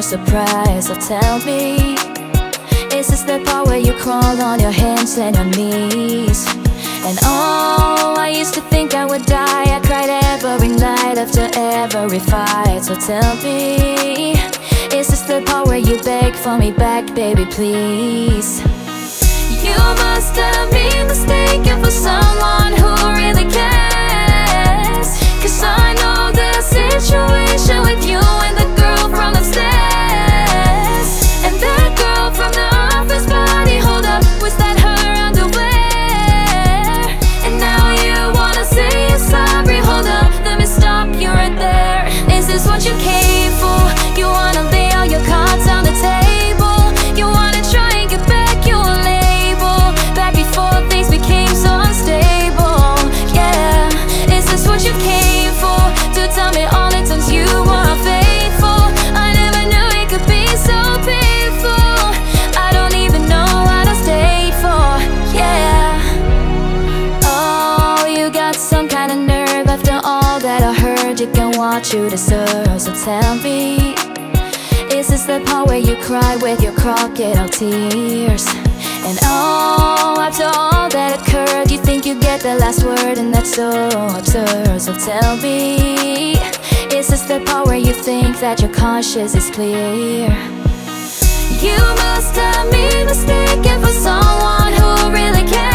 surprised, so tell me, is this the part where you crawl on your hands and your knees? And oh, I used to think I would die. I cried every night after every fight. So tell me, is this the part where you beg for me back, baby, please? You must have been mistaken for someone who really cares, 'cause I know the situation with you and the girl from upstairs. And that girl from the office body, hold up, was that her underwear? And now you wanna say you're sorry, hold up, let me stop you right there. Is this what you came for? You wanna lay all your cards on the table? You wanna try and get back your label, back before things became so unstable? Yeah, is this what you came for? To tell me all the times you were unfaithful? I never knew it could be so painful. I don't even know what I stayed for. Yeah. Oh, you got some kind of nerve after all that I heard. You can what you deserve, so tell me, is this the part where you cry with your crocodile tears? And oh, after all that occurred, you think you get the last word, and that's so absurd. So tell me, is this the part where you think that your conscience is clear? You must have been mistaken for someone who really cares.